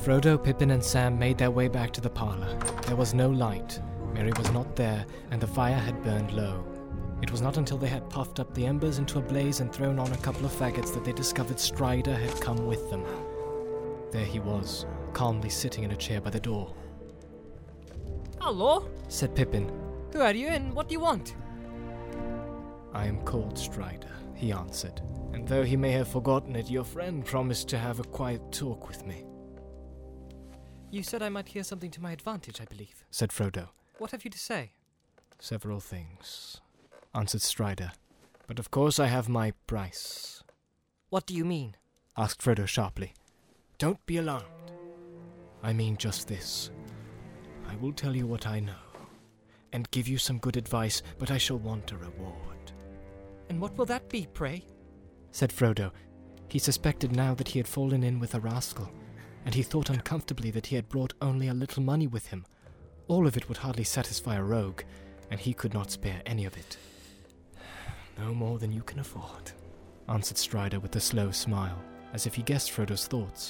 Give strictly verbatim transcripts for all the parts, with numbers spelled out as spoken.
Frodo, Pippin, and Sam made their way back to the parlour. There was no light. Merry was not there, and the fire had burned low. It was not until they had puffed up the embers into a blaze and thrown on a couple of faggots that they discovered Strider had come with them. There he was, calmly sitting in a chair by the door. "Hello," said Pippin. "Who are you and what do you want?" "I am called Strider," he answered, "and though he may have forgotten it, your friend promised to have a quiet talk with me." "You said I might hear something to my advantage, I believe," said Frodo. "What have you to say?" "Several things," answered Strider, "but of course I have my price." "What do you mean?" asked Frodo sharply. "Don't be alarmed. I mean just this. I will tell you what I know, and give you some good advice, but I shall want a reward." "And what will that be, pray?" said Frodo. He suspected now that he had fallen in with a rascal, and he thought uncomfortably that he had brought only a little money with him. All of it would hardly satisfy a rogue, and he could not spare any of it. "No more than you can afford," answered Strider with a slow smile, as if he guessed Frodo's thoughts.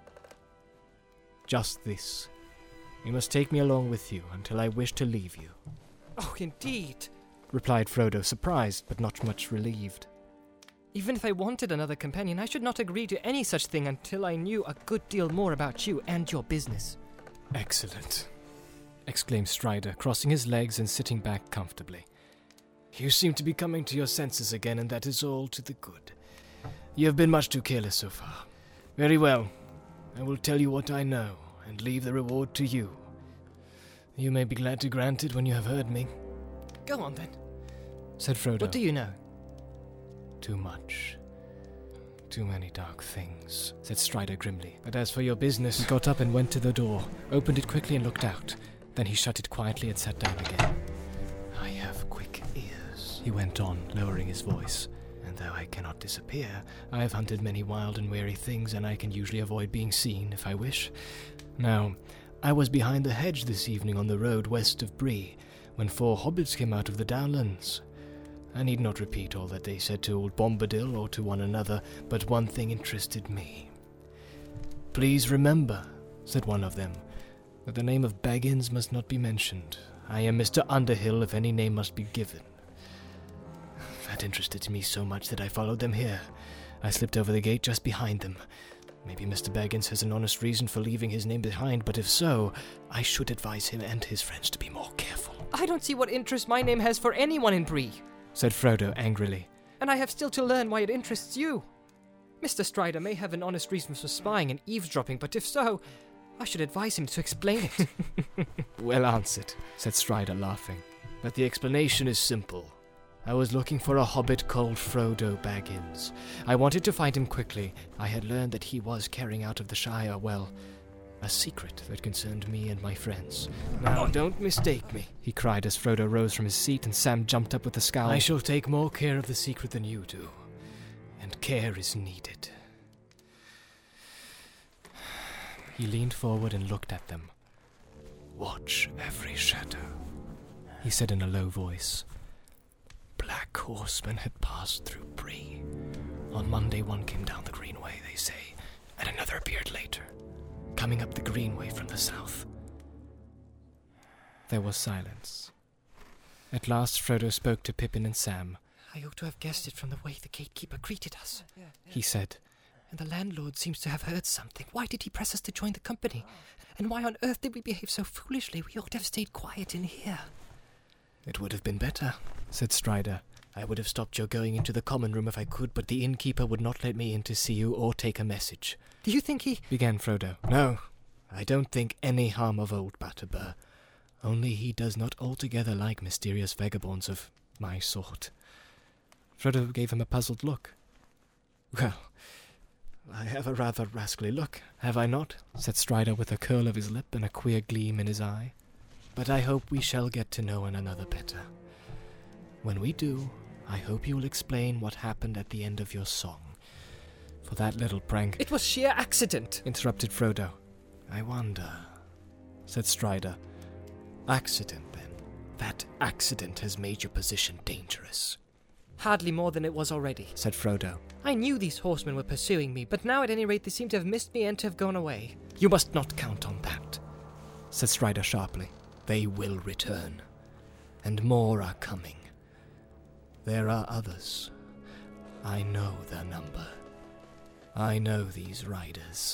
"Just this. You must take me along with you until I wish to leave you." "Oh, indeed," replied Frodo, surprised but not much relieved. "Even if I wanted another companion, I should not agree to any such thing until I knew a good deal more about you and your business." "Excellent," exclaimed Strider, crossing his legs and sitting back comfortably. "You seem to be coming to your senses again, and that is all to the good. You have been much too careless so far. Very well. I will tell you what I know, and leave the reward to you. You may be glad to grant it when you have heard me." "Go on, then," said Frodo. "What do you know?" "Too much. Too many dark things," said Strider grimly. "But as for your business..." He got up and went to the door, opened it quickly and looked out. Then he shut it quietly and sat down again. "I have quick ears," he went on, lowering his voice. "And though I cannot disappear, I have hunted many wild and wary things, and I can usually avoid being seen if I wish. Now, I was behind the hedge this evening on the road west of Bree, when four hobbits came out of the downlands. I need not repeat all that they said to old Bombadil or to one another, but one thing interested me. 'Please remember,' said one of them, 'that the name of Baggins must not be mentioned. I am Mister Underhill if any name must be given.' That interested me so much that I followed them here. I slipped over the gate just behind them. Maybe Mister Baggins has an honest reason for leaving his name behind, but if so, I should advise him and his friends to be more careful." "I don't see what interest my name has for anyone in Bree," said Frodo angrily. "and I have still to learn why it interests you. Mister Strider may have an honest reason for spying and eavesdropping, but if so, I should advise him to explain it." "Well answered," said Strider, laughing. "But the explanation is simple. I was looking for a hobbit called Frodo Baggins. I wanted to find him quickly. I had learned that he was carrying out of the Shire, well, a secret that concerned me and my friends. Now, don't mistake me," he cried as Frodo rose from his seat and Sam jumped up with a scowl. "I shall take more care of the secret than you do, and care is needed." He leaned forward and looked at them. "Watch every shadow," he said in a low voice. "Black horsemen had passed through Bree. On Monday one came down the Greenway, they say, and another appeared later, coming up the Greenway from the south." There was silence. At last Frodo spoke to Pippin and Sam. "I ought to have guessed it from the way the gatekeeper greeted us," he said. "And the landlord seems to have heard something. Why did he press us to join the company? And why on earth did we behave so foolishly? We ought to have stayed quiet in here." "It would have been better," said Strider. "I would have stopped your going into the common room if I could, but the innkeeper would not let me in to see you or take a message." "Do you think he—" began Frodo. "No, I don't think any harm of old Batterbur. Only he does not altogether like mysterious vagabonds of my sort." Frodo gave him a puzzled look. "Well, I have a rather rascally look, have I not?" said Strider with a curl of his lip and a queer gleam in his eye. "But I hope we shall get to know one another better. When we do, I hope you will explain what happened at the end of your song. For that little prank—" "It was sheer accident," interrupted Frodo. "I wonder," said Strider. "Accident, then. That accident has made your position dangerous." "Hardly more than it was already," said Frodo. I knew these horsemen were pursuing me, but now at any rate they seem to have missed me and to have gone away. You must not count on that, said Strider sharply. They will return, and more are coming. There are others. I know their number. I know these riders.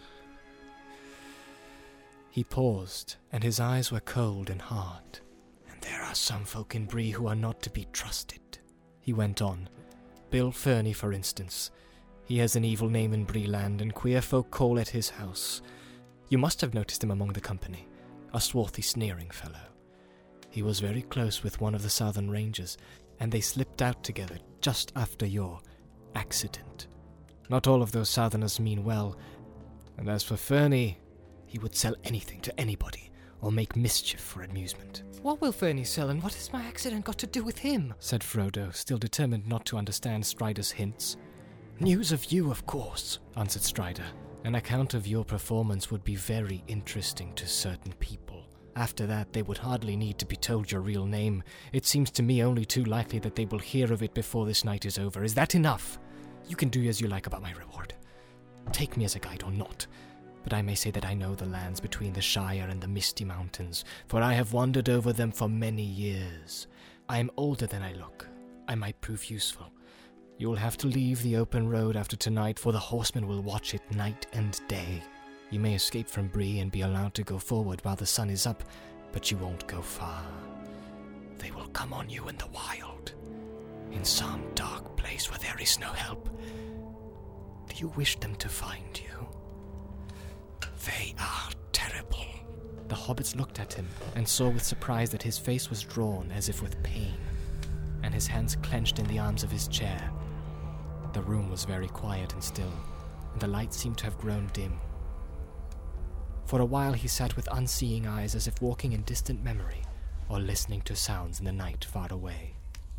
He paused, and his eyes were cold and hard. And there are some folk in Bree who are not to be trusted, he went on. Bill Fernie, for instance. He has an evil name in Breeland, and queer folk call at his house. You must have noticed him among the company, a swarthy, sneering fellow. He was very close with one of the Southern Rangers, and they slipped out together just after your accident. Not all of those Southerners mean well, and as for Fernie, he would sell anything to anybody, or make mischief for amusement. What will Fernie sell, and what has my accident got to do with him? Said Frodo, still determined not to understand Strider's hints. News of you, of course, answered Strider. An account of your performance would be very interesting to certain people. After that, they would hardly need to be told your real name. It seems to me only too likely that they will hear of it before this night is over. Is that enough? You can do as you like about my reward. Take me as a guide or not. But I may say that I know the lands between the Shire and the Misty Mountains, for I have wandered over them for many years. I am older than I look. I might prove useful. You will have to leave the open road after tonight, for the horsemen will watch it night and day. You may escape from Bree and be allowed to go forward while the sun is up, but you won't go far. They will come on you in the wild, in some dark place where there is no help. Do you wish them to find you? They are terrible. The hobbits looked at him and saw with surprise that his face was drawn as if with pain, and his hands clenched in the arms of his chair. The room was very quiet and still, and the light seemed to have grown dim. For a while he sat with unseeing eyes as if walking in distant memory, or listening to sounds in the night far away.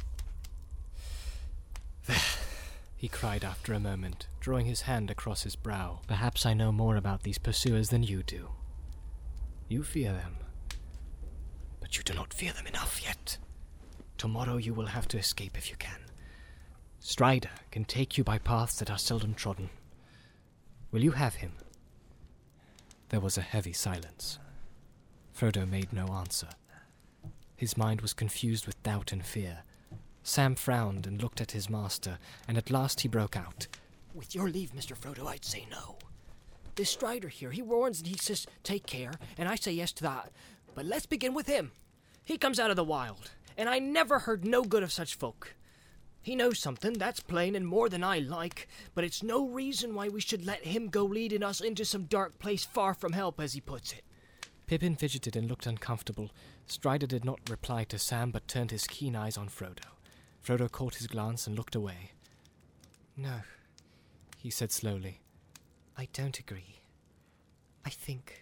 There, he cried after a moment, drawing his hand across his brow. Perhaps I know more about these pursuers than you do. You fear them, but you do not fear them enough yet. Tomorrow you will have to escape if you can. Strider can take you by paths that are seldom trodden. Will you have him? There was a heavy silence. Frodo made no answer. His mind was confused with doubt and fear. Sam frowned and looked at his master, and at last he broke out. With your leave, Mister Frodo, I'd say no. This Strider here, he warns and he says, take care, and I say yes to that. But let's begin with him. He comes out of the wild, and I never heard no good of such folk. He knows something, that's plain, and more than I like, but it's no reason why we should let him go leading us into some dark place far from help, as he puts it. Pippin fidgeted and looked uncomfortable. Strider did not reply to Sam, but turned his keen eyes on Frodo. Frodo caught his glance and looked away. No, he said slowly. I don't agree. I think...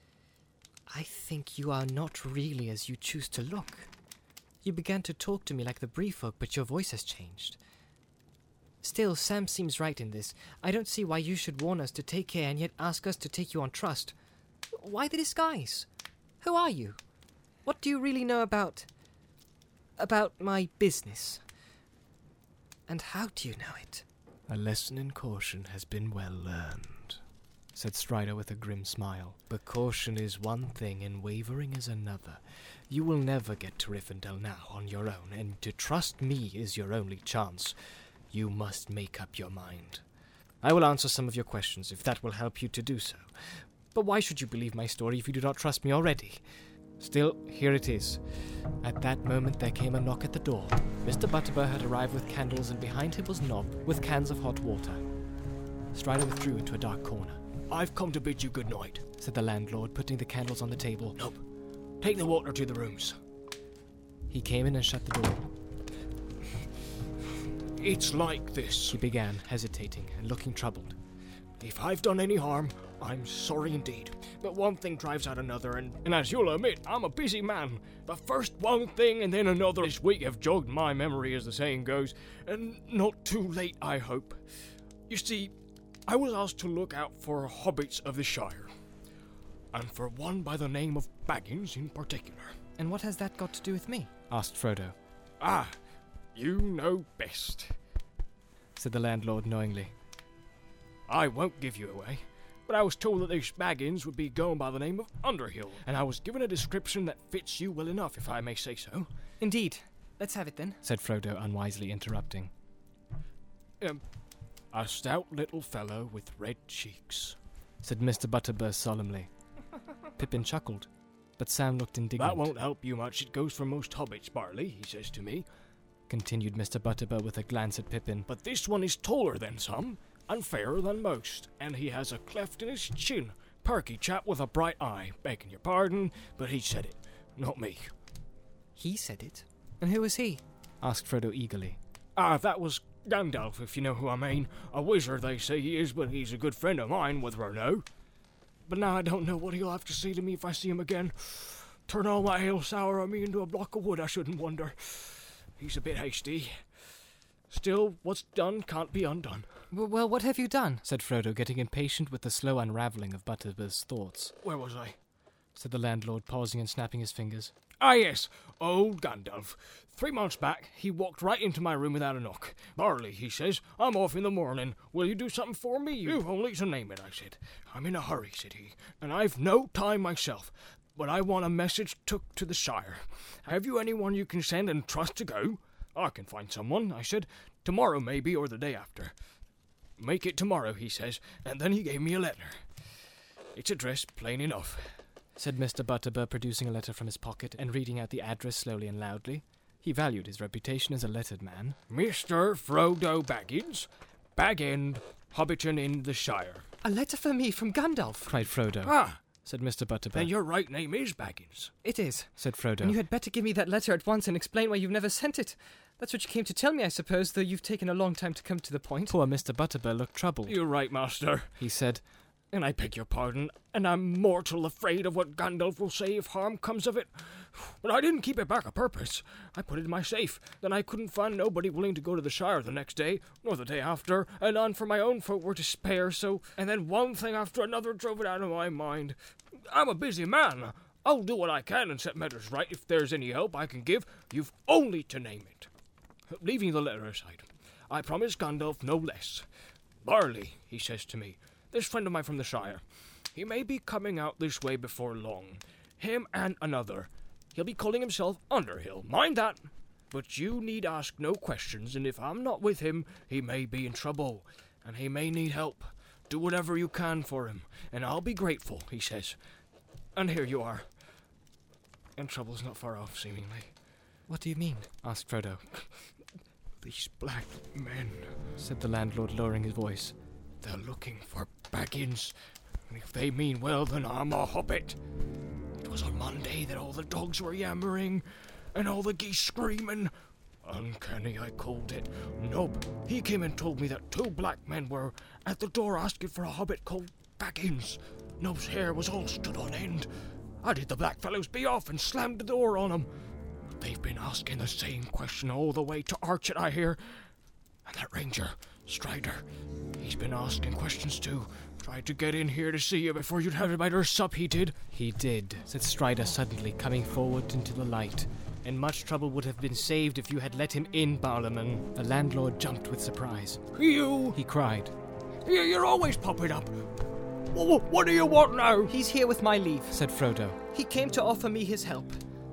I think you are not really as you choose to look. You began to talk to me like the Bree folk, but your voice has changed. Still, Sam seems right in this. I don't see why you should warn us to take care and yet ask us to take you on trust. Why the disguise? Who are you? What do you really know about... about my business? And how do you know it? A lesson in caution has been well learned, said Strider with a grim smile. But caution is one thing and wavering is another. You will never get to Rivendell now on your own, and to trust me is your only chance. You must make up your mind. I will answer some of your questions if that will help you to do so. But why should you believe my story if you do not trust me already? Still, here it is. At that moment there came a knock at the door. Mister Butterbur had arrived with candles, and behind him was Nob with cans of hot water. Strider withdrew into a dark corner. I've come to bid you good night, said the landlord, putting the candles on the table. Nob, take the water to the rooms. He came in and shut the door. It's like this, he began, hesitating and looking troubled. If I've done any harm, I'm sorry indeed. But one thing drives out another, and, and as you'll admit, I'm a busy man. But first one thing and then another. This week have jogged my memory, as the saying goes, and not too late, I hope. You see, I was asked to look out for hobbits of the Shire, and for one by the name of Baggins in particular. And what has that got to do with me? Asked Frodo. Ah, you know best. said the landlord knowingly. I won't give you away, but I was told that these Baggins would be going by the name of Underhill, and I was given a description that fits you well enough, if I may say so. Indeed. Let's have it then, said Frodo, unwisely interrupting. Um, a stout little fellow with red cheeks, said Mister Butterbur solemnly. Pippin chuckled, but Sam looked indignant. That won't help you much. It goes for most hobbits, Barley, he says to me, continued Mister Butterbur with a glance at Pippin. But this one is taller than some, and fairer than most, and he has a cleft in his chin. Perky chap with a bright eye. Begging your pardon, but he said it, not me. He said it? And who was he? Asked Frodo eagerly. Ah, that was Gandalf, if you know who I mean. A wizard, they say he is, but he's a good friend of mine, whether or no. But now I don't know what he'll have to say to me if I see him again. Turn all my ale sour on me into a block of wood, I shouldn't wonder. He's a bit hasty. Still, what's done can't be undone. W- well, what have you done? Said Frodo, getting impatient with the slow unravelling of Butterbur's thoughts. Where was I? Said the landlord, pausing and snapping his fingers. Ah, yes, old Gandalf. Three months back, he walked right into my room without a knock. Barley, he says, I'm off in the morning. Will you do something for me? You've only to name it, I said. I'm in a hurry, said he, and I've no time myself. But I want a message took to the Shire. Have you anyone you can send and trust to go? I can find someone, I said. Tomorrow, maybe, or the day after. Make it tomorrow, he says, and then he gave me a letter. It's addressed plain enough, said Mister Butterbur, producing a letter from his pocket and reading out the address slowly and loudly. He valued his reputation as a lettered man. Mister Frodo Baggins, Bag End, Hobbiton in the Shire. A letter for me from Gandalf, cried Frodo. Ah, said Mister Butterbur. Then your right name is Baggins. It is, said Frodo. And you had better give me that letter at once and explain why you've never sent it. That's what you came to tell me, I suppose, though you've taken a long time to come to the point. Poor Mister Butterbur looked troubled. You're right, master, he said. And I beg your pardon, and I'm mortal afraid of what Gandalf will say if harm comes of it. But I didn't keep it back a purpose. I put it in my safe. Then I couldn't find nobody willing to go to the Shire the next day, nor the day after, and none for my own folk were to spare, so... And then one thing after another drove it out of my mind. I'm a busy man. I'll do what I can and set matters right. If there's any help I can give, you've only to name it. Leaving the letter aside, I promise Gandalf no less. Barley, he says to me, this friend of mine from the Shire, he may be coming out this way before long. Him and another. He'll be calling himself Underhill. Mind that. But you need ask no questions, and if I'm not with him, he may be in trouble, and he may need help. Do whatever you can for him, and I'll be grateful, he says. And here you are. And trouble's not far off, seemingly. What do you mean? Asked Frodo. These black men, said the landlord, lowering his voice. They're looking for Baggins, and if they mean well, then I'm a hobbit. It was on Monday that all the dogs were yammering, and all the geese screaming. Uncanny, I called it. Nub, he came and told me that two black men were at the door asking for a hobbit called Baggins. Nub's hair was all stood on end. I did the black fellows be off and slammed the door on them. But they've been asking the same question all the way to Archet, I hear. And that ranger, Strider, he's been asking questions too. Tried to get in here to see you before you'd have a better sup, he did. He did, said Strider suddenly, coming forward into the light. And much trouble would have been saved if you had let him in, Barlaman. The landlord jumped with surprise. You! He cried. You- You're always popping up. Wh- What do you want now? He's here with my leave, said Frodo. He came to offer me his help.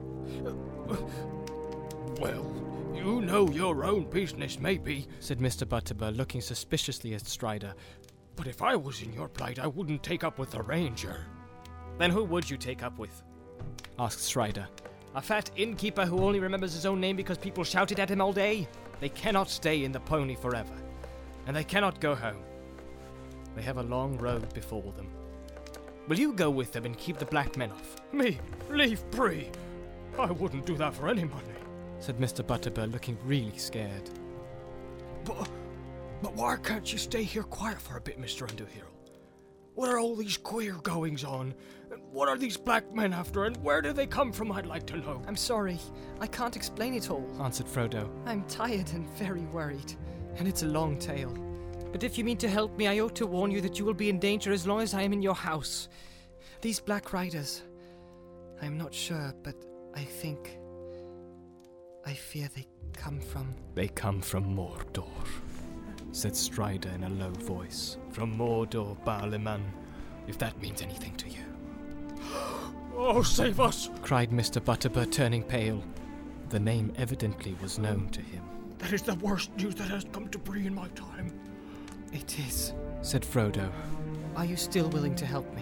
Well, you know your own business, maybe, said Mister Butterbur, looking suspiciously at Strider. But if I was in your plight, I wouldn't take up with the ranger. Then who would you take up with? Asked Strider. A fat innkeeper who only remembers his own name because people shouted at him all day? They cannot stay in the pony forever. And they cannot go home. They have a long road before them. Will you go with them and keep the black men off? Me? Leave free? I wouldn't do that for any money. Said Mister Butterbur, looking really scared. But, but why can't you stay here quiet for a bit, Mister Underhill? What are all these queer goings on? What are these black men after, and where do they come from, I'd like to know? I'm sorry. I can't explain it all. Answered Frodo. I'm tired and very worried, and it's a long tale. But if you mean to help me, I ought to warn you that you will be in danger as long as I am in your house. These Black Riders, I'm not sure, but I think... I fear they come from... They come from Mordor. said Strider in a low voice. From Mordor, Barliman, if that means anything to you. Oh, save us! Cried Mister Butterbur, turning pale. The name evidently was known to him. That is the worst news that has come to Bree in my time. It is. Said Frodo. Are you still willing to help me?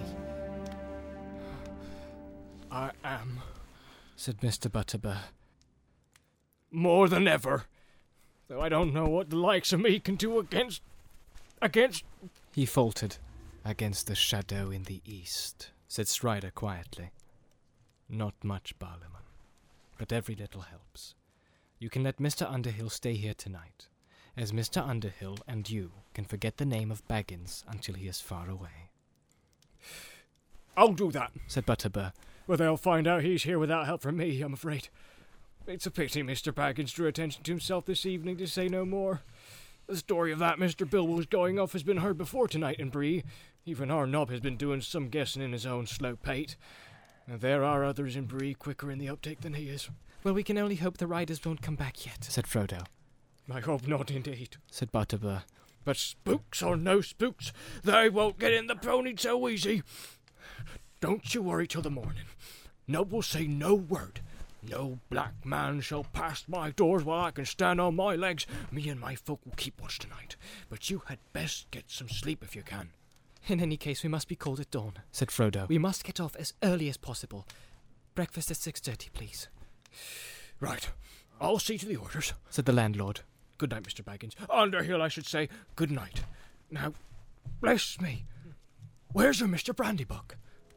I am. Said Mister Butterbur. More than ever. Though I don't know what the likes of me can do against... against... He faltered. Against the shadow in the east, said Strider quietly. Not much, Barliman, but every little helps. You can let Mister Underhill stay here tonight, as Mister Underhill and you can forget the name of Baggins until he is far away. I'll do that, said Butterbur. But they'll find out he's here without help from me, I'm afraid. It's a pity Mister Baggins drew attention to himself this evening, to say no more. The story of that Mister Bilbo's going off has been heard before tonight in Bree. Even our Nob has been doing some guessing in his own slow pate. And there are others in Bree quicker in the uptake than he is. Well, we can only hope the riders won't come back yet, said Frodo. I hope not, indeed, said Butterbur. But spooks or no spooks, they won't get in the pony so easy. Don't you worry till the morning. Nob will say no word. No black man shall pass my doors while I can stand on my legs. Me and my folk will keep watch tonight. But you had best get some sleep if you can. In any case, we must be called at dawn, said Frodo. We must get off as early as possible. Breakfast at six thirty, please. Right. I'll see to the orders, said the landlord. Good night, Mister Baggins. Underhill, I should say. Good night. Now, bless me. Where's your Mister Brandybuck?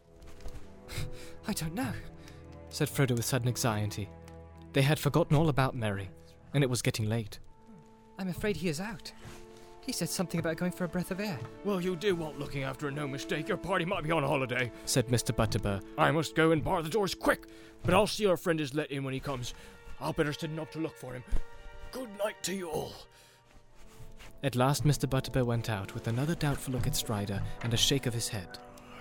I don't know, said Frodo with sudden anxiety. They had forgotten all about Merry, and it was getting late. I'm afraid he is out. He said something about going for a breath of air. Well, you do want looking after, no mistake. Your party might be on holiday, said Mister Butterbur. I must go and bar the doors quick, but I'll see our friend is let in when he comes. I'll better sit up to look for him. Good night to you all. At last Mister Butterbur went out with another doubtful look at Strider and a shake of his head.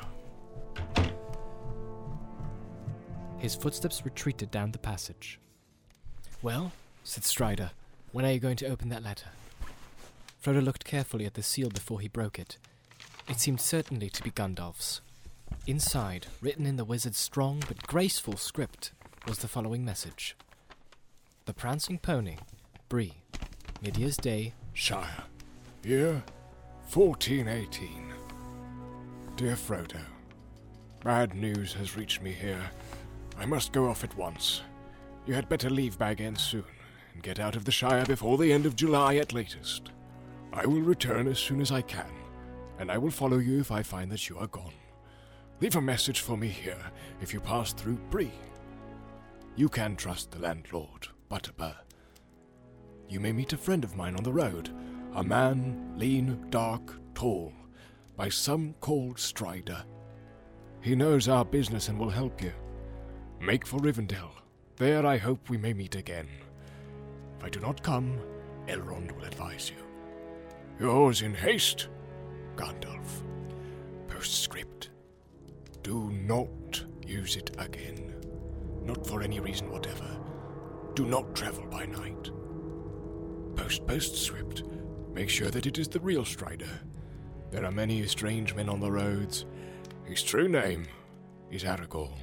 His footsteps retreated down the passage. Well, said Strider, when are you going to open that letter? Frodo looked carefully at the seal before he broke it. It seemed certainly to be Gandalf's. Inside, written in the wizard's strong but graceful script, was the following message. The Prancing Pony, Bree, Mid-Year's Day, Shire, year fourteen eighteen. Dear Frodo, bad news has reached me here. I must go off at once. You had better leave Bag End soon, and get out of the Shire before the end of July at latest. I will return as soon as I can, and I will follow you if I find that you are gone. Leave a message for me here if you pass through Bree. You can trust the landlord, Butterbur. You may meet a friend of mine on the road, a man, lean, dark, tall, by some called Strider. He knows our business and will help you. Make for Rivendell. There I hope we may meet again. If I do not come, Elrond will advise you. Yours in haste, Gandalf. Postscript. Do not use it again. Not for any reason whatever. Do not travel by night. Post postscript. Make sure that it is the real Strider. There are many strange men on the roads. His true name is Aragorn.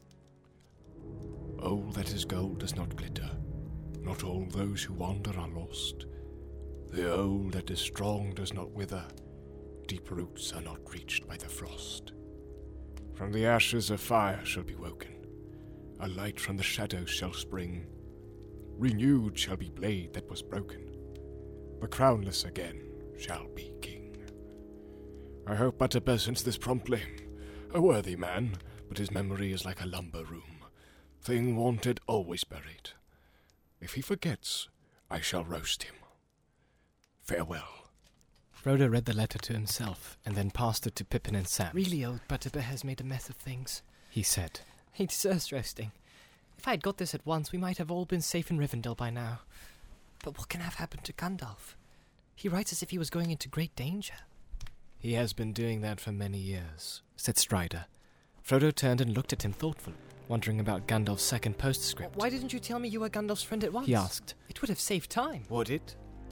All that is gold does not glitter. Not all those who wander are lost. The old that is strong does not wither. Deep roots are not reached by the frost. From the ashes a fire shall be woken. A light from the shadows shall spring. Renewed shall be blade that was broken. The crownless again shall be king. I hope Butterbur sends this promptly. A worthy man, but his memory is like a lumber room. Thing wanted, always buried. If he forgets, I shall roast him. Farewell. Frodo read the letter to himself, and then passed it to Pippin and Sam. Really, old Butterbur has made a mess of things, he said. He deserves roasting. If I had got this at once, we might have all been safe in Rivendell by now. But what can have happened to Gandalf? He writes as if he was going into great danger. He has been doing that for many years, said Strider. Frodo turned and looked at him thoughtfully, wondering about Gandalf's second postscript. Why didn't you tell me you were Gandalf's friend at once? He asked. It would have saved time. Would it?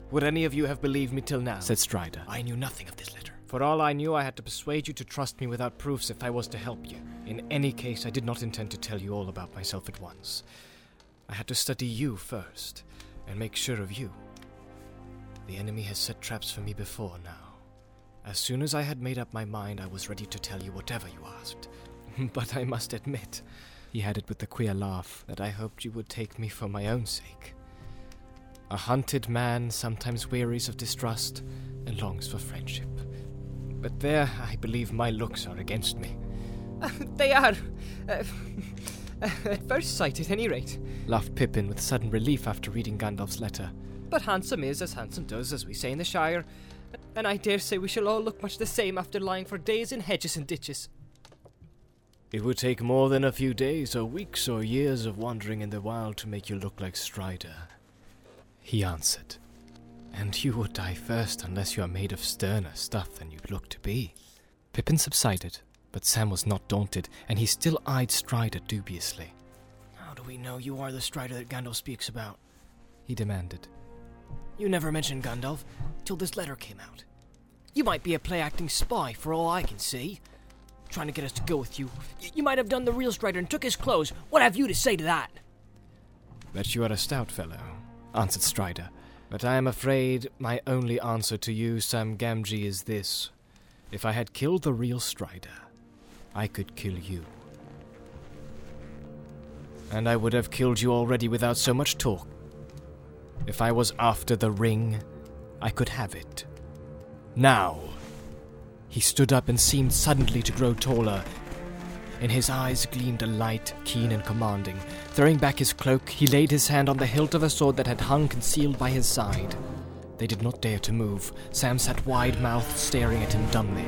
Would any of you have believed me till now? said Strider. I knew nothing of this letter. For all I knew, I had to persuade you to trust me without proofs if I was to help you. In any case, I did not intend to tell you all about myself at once. I had to study you first, and make sure of you. The enemy has set traps for me before now. As soon as I had made up my mind, I was ready to tell you whatever you asked. But I must admit, he added with a queer laugh, that I hoped you would take me for my own sake. A hunted man sometimes wearies of distrust and longs for friendship. But there, I believe my looks are against me. Uh, they are. Uh, at first sight, at any rate. Laughed Pippin with sudden relief after reading Gandalf's letter. But handsome is as handsome does, as we say in the Shire. And I dare say we shall all look much the same after lying for days in hedges and ditches. It would take more than a few days or weeks or years of wandering in the wild to make you look like Strider, he answered. And you would die first unless you are made of sterner stuff than you look to be. Pippin subsided, but Sam was not daunted, and he still eyed Strider dubiously. How do we know you are the Strider that Gandalf speaks about? He demanded. You never mentioned Gandalf till this letter came out. You might be a play-acting spy for all I can see. Trying to get us to go with you. Y- you might have done the real Strider and took his clothes. What have you to say to that? That you are a stout fellow, answered Strider. But I am afraid my only answer to you, Sam Gamgee, is this. If I had killed the real Strider, I could kill you. And I would have killed you already without so much talk. If I was after the ring, I could have it. Now. He stood up and seemed suddenly to grow taller. In his eyes gleamed a light, keen and commanding. Throwing back his cloak, he laid his hand on the hilt of a sword that had hung concealed by his side. They did not dare to move. Sam sat wide-mouthed, staring at him dumbly.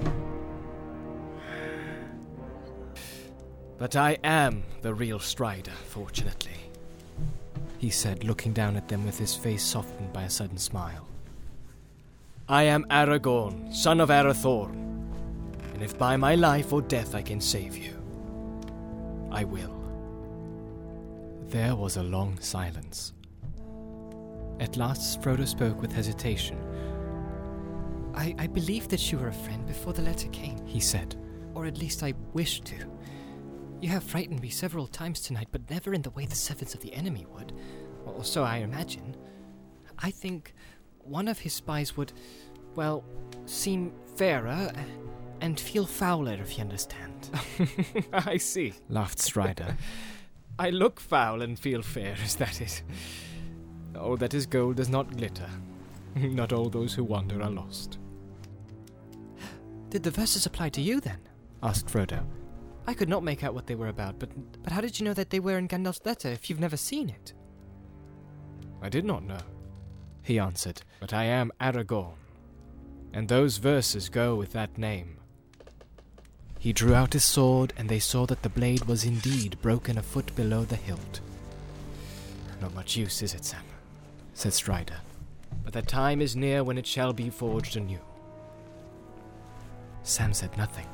But I am the real Strider, fortunately, he said, looking down at them with his face softened by a sudden smile. I am Aragorn, son of Arathorn, and if by my life or death I can save you, I will. There was a long silence. At last Frodo spoke with hesitation. I, I believed that you were a friend before the letter came, he said. Or at least I wished to. You have frightened me several times tonight, but never in the way the servants of the enemy would. Or so I imagine. I think one of his spies would, well, seem fairer and feel fouler, if you understand. I see, laughed Strider. I look foul and feel fair, is that it? Oh, that his gold does not glitter. Not all those who wander are lost. Did the verses apply to you, then? Asked Frodo. I could not make out what they were about, but but how did you know that they were in Gandalf's letter if you've never seen it? I did not know, he answered, but I am Aragorn, and those verses go with that name. He drew out his sword, and they saw that the blade was indeed broken a foot below the hilt. Not much use, is it, Sam? Said Strider. But the time is near when it shall be forged anew. Sam said nothing.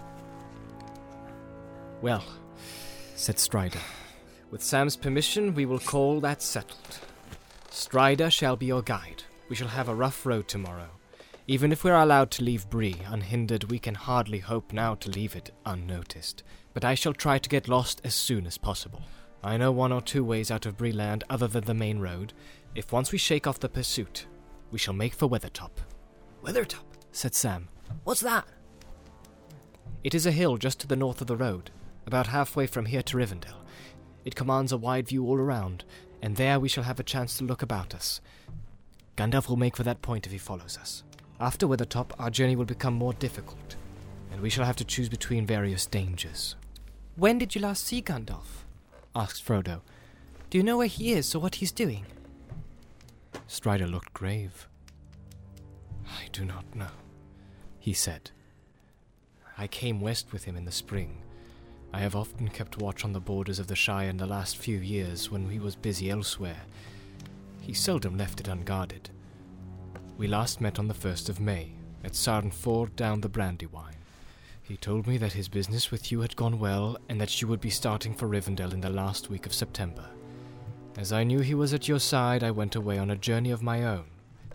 Well, said Strider, with Sam's permission we will call that settled. Strider shall be your guide. We shall have a rough road tomorrow. Even if we are allowed to leave Bree unhindered, we can hardly hope now to leave it unnoticed. But I shall try to get lost as soon as possible. I know one or two ways out of Bree land other than the main road. If once we shake off the pursuit, we shall make for Weathertop. Weathertop? Said Sam. What's that? It is a hill just to the north of the road, about halfway from here to Rivendell. It commands a wide view all around, and there we shall have a chance to look about us. Gandalf will make for that point if he follows us. After Weathertop, our journey will become more difficult, and we shall have to choose between various dangers. When did you last see Gandalf? Asked Frodo. Do you know where he is or what he's doing? Strider looked grave. I do not know, he said. I came west with him in the spring. I have often kept watch on the borders of the Shire in the last few years when he was busy elsewhere. He seldom left it unguarded. We last met on the first of May, at Sarn Ford down the Brandywine. He told me that his business with you had gone well, and that you would be starting for Rivendell in the last week of September. As I knew he was at your side, I went away on a journey of my own,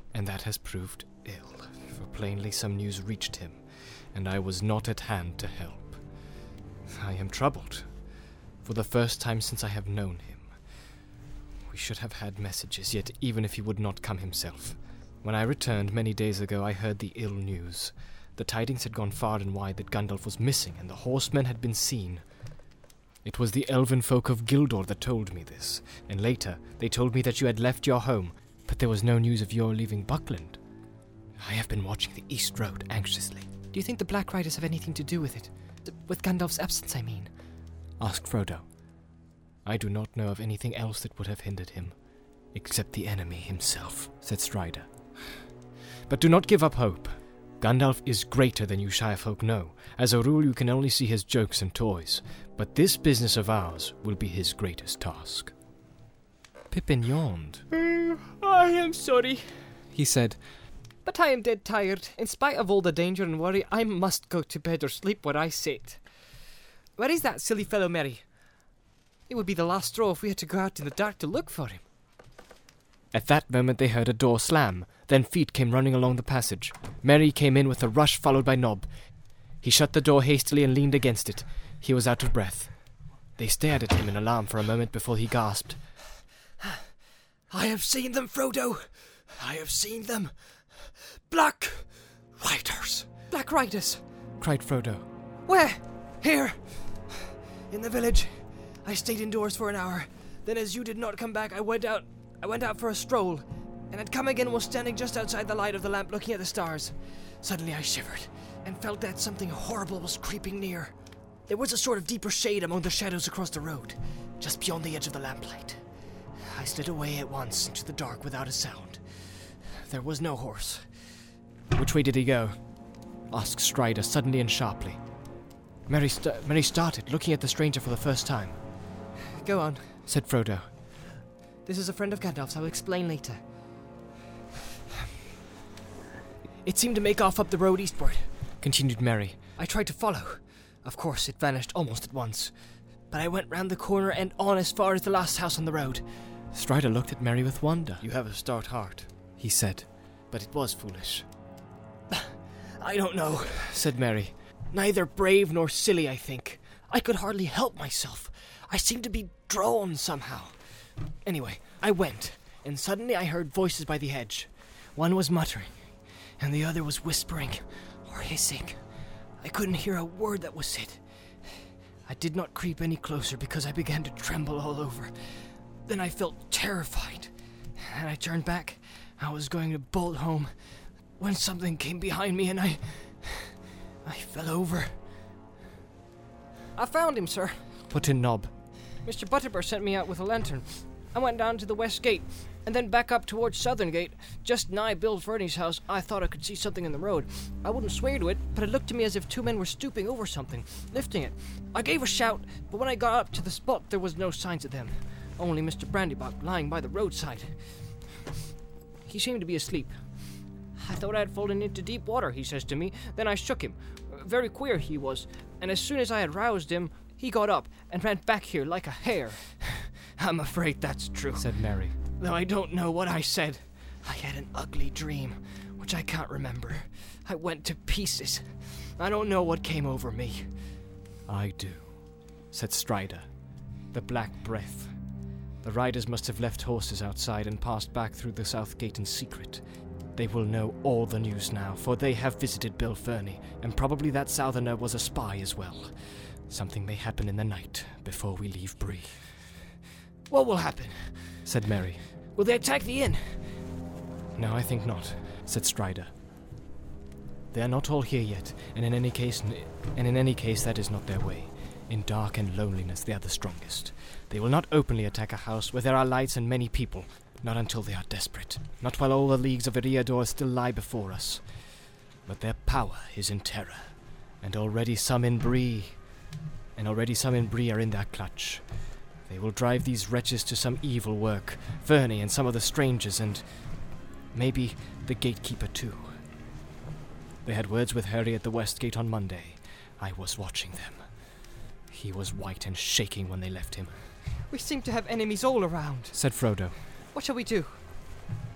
And that has proved ill, for plainly some news reached him, and I was not at hand to help. I am troubled, for the first time since I have known him. We should have had messages, yet even if he would not come himself. When I returned many days ago, I heard the ill news. The tidings had gone far and wide that Gandalf was missing, and the horsemen had been seen. It was the elven folk of Gildor that told me this, and later they told me that you had left your home, but there was no news of your leaving Buckland. I have been watching the East Road anxiously. Do you think the Black Riders have anything to do with it? D- with Gandalf's absence, I mean? Asked Frodo. I do not know of anything else that would have hindered him, except the enemy himself, said Strider. But do not give up hope. Gandalf is greater than you Shire folk know. As a rule, you can only see his jokes and toys, but this business of ours will be his greatest task. Pippin yawned. Mm, I am sorry, he said, but I am dead tired. In spite of all the danger and worry, I must go to bed or sleep where I sit. Where is that silly fellow Merry? It would be the last straw if we had to go out in the dark to look for him. At that moment they heard a door slam, then feet came running along the passage. Merry came in with a rush, followed by Nob. He shut the door hastily and leaned against it. He was out of breath. They stared at him in alarm for a moment before he gasped. I have seen them, Frodo. I have seen them. Black Riders. Black Riders? Cried Frodo. Where? Here. In the village. I stayed indoors for an hour. Then as you did not come back, I went out I went out for a stroll, and had come again and was standing just outside the light of the lamp looking at the stars. Suddenly I shivered, and felt that something horrible was creeping near. There was a sort of deeper shade among the shadows across the road, just beyond the edge of the lamplight. I slid away at once into the dark without a sound. There was no horse. Which way did he go? Asked Strider suddenly and sharply. Merry, st- Merry started, looking at the stranger for the first time. Go on, said Frodo. This is a friend of Gandalf's. I will explain later. It seemed to make off up the road eastward, continued Merry. I tried to follow. Of course, it vanished almost at once. But I went round the corner and on as far as the last house on the road. Strider looked at Merry with wonder. You have a stout heart, he said. But it was foolish. I don't know, said Merry. Neither brave nor silly, I think. I could hardly help myself. I seemed to be drawn somehow. Anyway, I went, and suddenly I heard voices by the hedge. One was muttering, and the other was whispering or hissing. I couldn't hear a word that was said. I did not creep any closer because I began to tremble all over. Then I felt terrified, and I turned back. I was going to bolt home when something came behind me, and I... I fell over. I found him, sir, put in Nob. Mister Butterbur sent me out with a lantern. I went down to the west gate, and then back up towards southern gate. Just nigh Bill Fernie's house, I thought I could see something in the road. I wouldn't swear to it, but it looked to me as if two men were stooping over something, lifting it. I gave a shout, but when I got up to the spot, there was no signs of them. Only Mister Brandybuck lying by the roadside. He seemed to be asleep. I thought I had fallen into deep water, he says to me. Then I shook him. Very queer he was, and as soon as I had roused him, he got up and ran back here like a hare. I'm afraid that's true, said Merry. Though I don't know what I said. I had an ugly dream, which I can't remember. I went to pieces. I don't know what came over me. I do, said Strider. The Black Breath. The riders must have left horses outside and passed back through the south gate in secret. They will know all the news now, for they have visited Bill Fernie, and probably that southerner was a spy as well. Something may happen in the night before we leave Bree. What will happen? Said Merry. Will they attack the inn? No, I think not, said Strider. They are not all here yet, and in any case, and in any case that is not their way. In dark and loneliness they are the strongest. They will not openly attack a house where there are lights and many people, not until they are desperate, not while all the leagues of Eriador still lie before us. But their power is in terror, and already some in Bree, and already some in Bree are in their clutch. They will drive these wretches to some evil work, Fernie and some of the strangers, and maybe the gatekeeper too. They had words with Harry at the west gate on Monday. I was watching them. He was white and shaking when they left him. We seem to have enemies all around, said Frodo. What shall we do?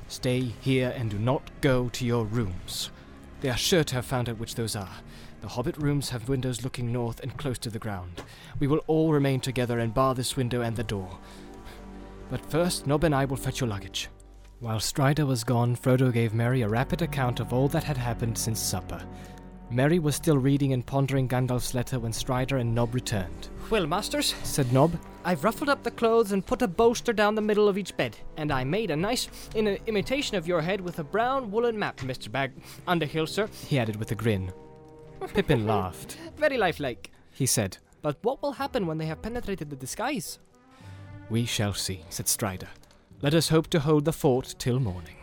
Stay here and do not go to your rooms. They are sure to have found out which those are. The Hobbit rooms have windows looking north and close to the ground. We will all remain together and bar this window and the door. But first, Nob and I will fetch your luggage." While Strider was gone, Frodo gave Merry a rapid account of all that had happened since supper. Merry was still reading and pondering Gandalf's letter when Strider and Nob returned. "Well, masters," Said Nob, "I've ruffled up the clothes and put a bolster down the middle of each bed, and I made a nice in a imitation of your head with a brown woolen map, Mister Bag Underhill, sir. he added with a grin. Pippin laughed. Very lifelike. He said, But what will happen when they have penetrated the disguise?" "We shall see," said Strider. "Let us hope to hold the fort till morning,"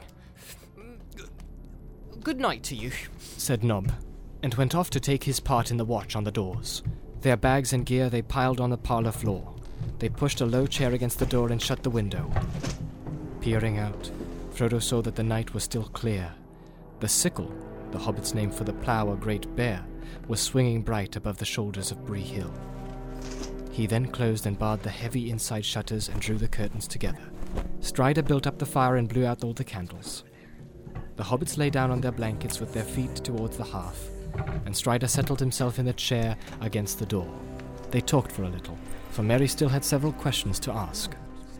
"Good night to you," said Nob, and went off to take his part in the watch on the doors. Their bags and gear they piled on the parlor floor. They pushed a low chair against the door and shut the window. Peering out, Frodo saw that the night was still clear. The sickle, the hobbit's name for the plough or great bear, was swinging bright above the shoulders of Bree Hill. He then closed and barred the heavy inside shutters and drew the curtains together. Strider built up the fire and blew out all the candles. The hobbits lay down on their blankets with their feet towards the hearth, and Strider settled himself in a chair against the door. They talked for a little, for Merry still had several questions to ask.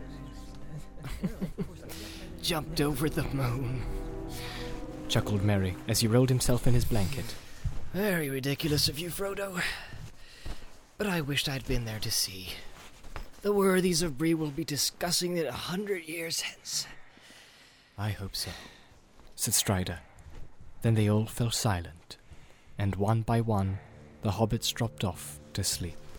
Jumped over the moon. Chuckled Merry as he rolled himself in his blanket. Very ridiculous of you, Frodo. But I wished I'd been there to see. The worthies of Bree will be discussing it a hundred years hence. "I hope so," said Strider. Then they all fell silent, and one by one the hobbits dropped off to sleep.